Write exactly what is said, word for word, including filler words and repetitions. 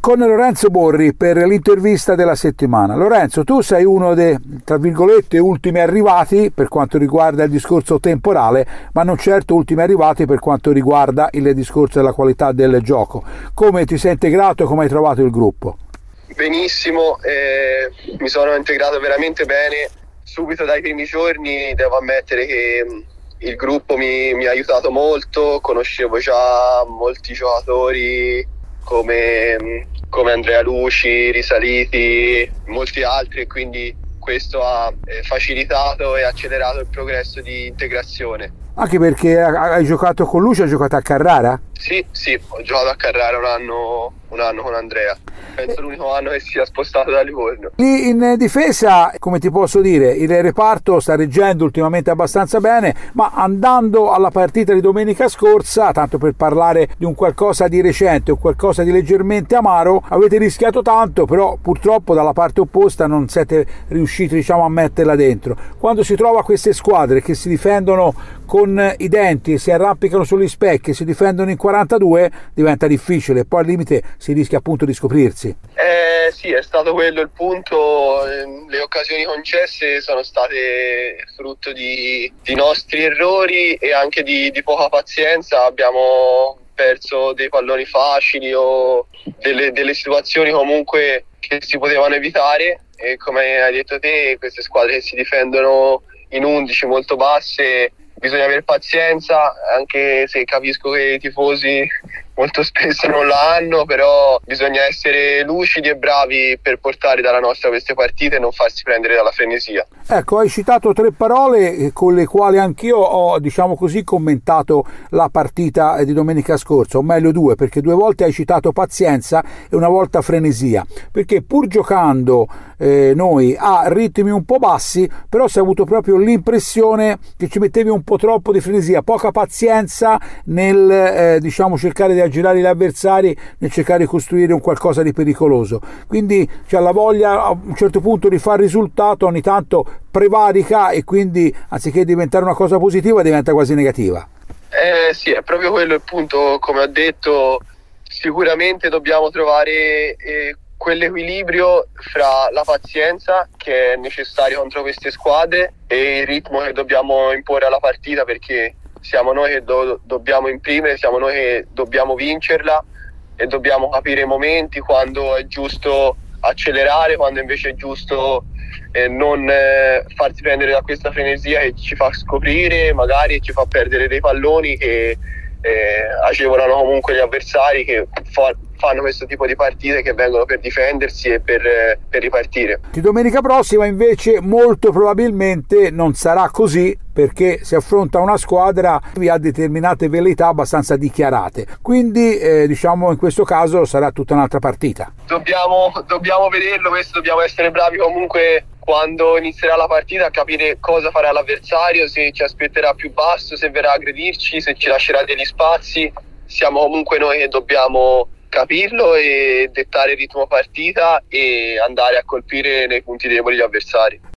con Lorenzo Borri per l'intervista della settimana. Lorenzo, tu sei uno dei, tra virgolette, ultimi arrivati per quanto riguarda il discorso temporale, ma non certo ultimi arrivati per quanto riguarda il discorso della qualità del gioco. Come ti sei integrato e come hai trovato il gruppo? Benissimo, eh, mi sono integrato veramente bene. Subito dai primi giorni devo ammettere che il gruppo mi, mi ha aiutato molto, conoscevo già molti giocatori come, come Andrea Luci, Risaliti, molti altri, e quindi questo ha facilitato e accelerato il progresso di integrazione. Anche perché hai giocato con Luci, hai giocato a Carrara? Sì, sì, ho giocato a Carrara un anno, un anno con Andrea. Penso l'unico anno che sia spostato da Livorno. Lì in difesa, come ti posso dire, il reparto sta reggendo ultimamente abbastanza bene, ma andando alla partita di domenica scorsa, tanto per parlare di un qualcosa di recente o qualcosa di leggermente amaro, avete rischiato tanto, però purtroppo dalla parte opposta non siete riusciti, diciamo, a metterla dentro. Quando si trova queste squadre che si difendono con i denti, si arrampicano sugli specchi, si difendono in quarantadue, diventa difficile, poi al limite si rischia appunto di scoprirsi. Eh sì, è stato quello il punto. Le occasioni concesse sono state frutto di, di nostri errori e anche di, di poca pazienza. Abbiamo perso dei palloni facili o delle, delle situazioni comunque che si potevano evitare, e come hai detto te, queste squadre che si difendono in undici molto basse bisogna avere pazienza, anche se capisco che i tifosi molto spesso non la hanno, però bisogna essere lucidi e bravi per portare dalla nostra queste partite e non farsi prendere dalla frenesia. Ecco, hai citato tre parole con le quali anch'io ho, diciamo così, commentato la partita di domenica scorsa, o meglio due, perché due volte hai citato pazienza e una volta frenesia, perché pur giocando eh, noi a ritmi un po' bassi, però si è avuto proprio l'impressione che ci mettevi un po' troppo di frenesia, poca pazienza nel eh, diciamo cercare di aggirare gli avversari, nel cercare di costruire un qualcosa di pericoloso. Quindi c'è la voglia a un certo punto di far risultato, ogni tanto prevarica, e quindi anziché diventare una cosa positiva diventa quasi negativa. Eh sì, è proprio quello il punto. Come ho detto, sicuramente dobbiamo trovare eh, quell'equilibrio fra la pazienza che è necessaria contro queste squadre e il ritmo che dobbiamo imporre alla partita, perché siamo noi che do- dobbiamo imprimere, siamo noi che dobbiamo vincerla, e dobbiamo capire i momenti quando è giusto accelerare, quando invece è giusto eh, non eh, farsi prendere da questa frenesia che ci fa scoprire magari e ci fa perdere dei palloni che eh, agevolano comunque gli avversari che fa- fanno questo tipo di partite, che vengono per difendersi e per, eh, per ripartire. Di domenica prossima invece molto probabilmente non sarà così, perché si affronta una squadra che ha determinate velleità abbastanza dichiarate, quindi eh, diciamo in questo caso sarà tutta un'altra partita. Dobbiamo, dobbiamo vederlo questo, dobbiamo essere bravi comunque quando inizierà la partita a capire cosa farà l'avversario, se ci aspetterà più basso, se verrà a aggredirci, se ci lascerà degli spazi. Siamo comunque noi che dobbiamo capirlo e dettare il ritmo partita e andare a colpire nei punti deboli gli avversari.